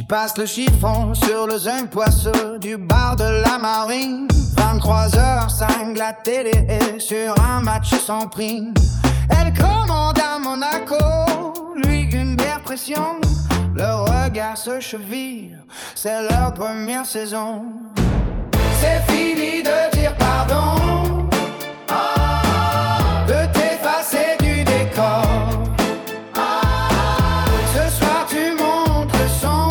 passe le chiffon sur le zinc poisseux du bar de la marine. 23h05, la télé est sur un match sans prime. Elle commande à Monaco, lui une bière pression. Leur regard se cheville, c'est leur première saison. C'est fini de dire pardon, de t'effacer du décor. Ce soir tu montes le son,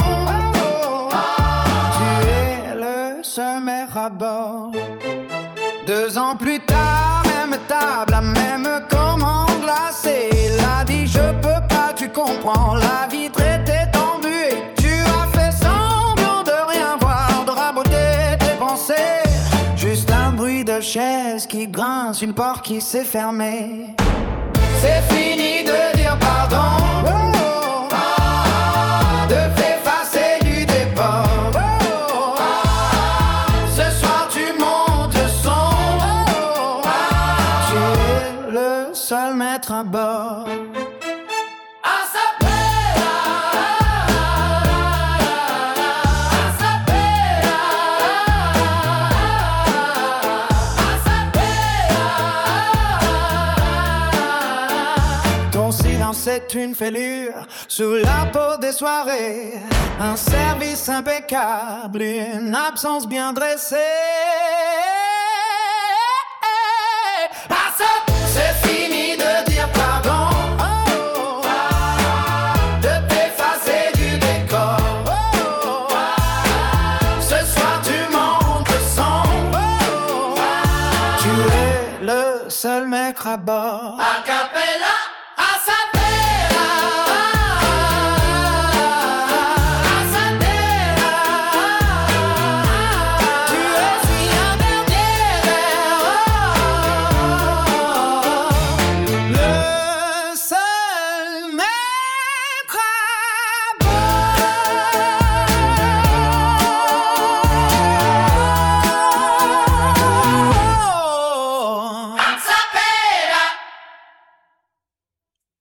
tu es le seul maître à bord. 2 ans plus tard, même table, la même commande glacée. Il a dit je peux pas, tu comprends, la vitre était embuée. Tu as fait semblant de rien voir, de raboter tes pensées. Juste un bruit de chaise qui grince, une porte qui s'est fermée. C'est fini de dire pardon, de t'effacer du départ. Ce soir tu montes le son, tu es le seul maître à bord. Ton silence c'est une fêlure sous la peau des soirées. Un service impeccable, une absence bien dressée. C'est fini de dire pardon, de t'effacer du décor. Ce soir tu montes le son, tu es le seul maître à bord. A cappella.